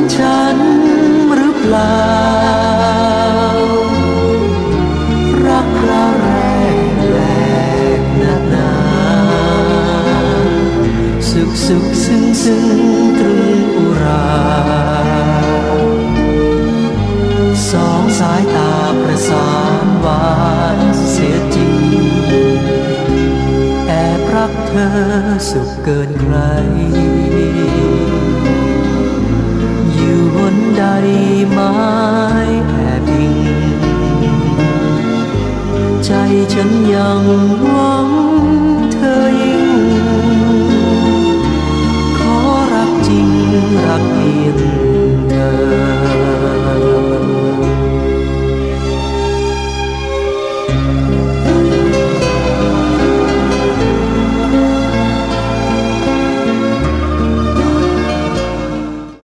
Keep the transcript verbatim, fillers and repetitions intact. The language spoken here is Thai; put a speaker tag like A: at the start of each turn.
A: ฉันหรือเปล่ารักเราแรกแหลกนักหนาสุขสุขซึ้งซึ้งตรึงอุราสองสายตาประสานหวานเสียจริงแอบรักเธอสุขเกินใครอยู่บนใดไม้แอบพิงใจฉันยังว่าง